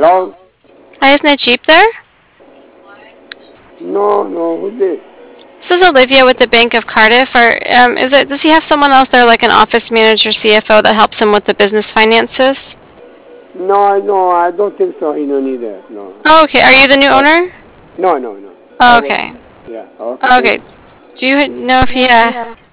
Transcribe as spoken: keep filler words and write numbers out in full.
Hello? Hi, is Najib there? No, no, who's this? This is Olivia with the Bank of Cardiff. Or um, is it? Does he have someone else there, like an office manager, C F O, that helps him with the business finances? No, no, I don't think so. He no need that. No. Oh, okay. Are you the new Uh, owner? no, no, no. I Oh, was. okay. Yeah. Okay. Oh, Thank okay. you. Do you know if he? Uh,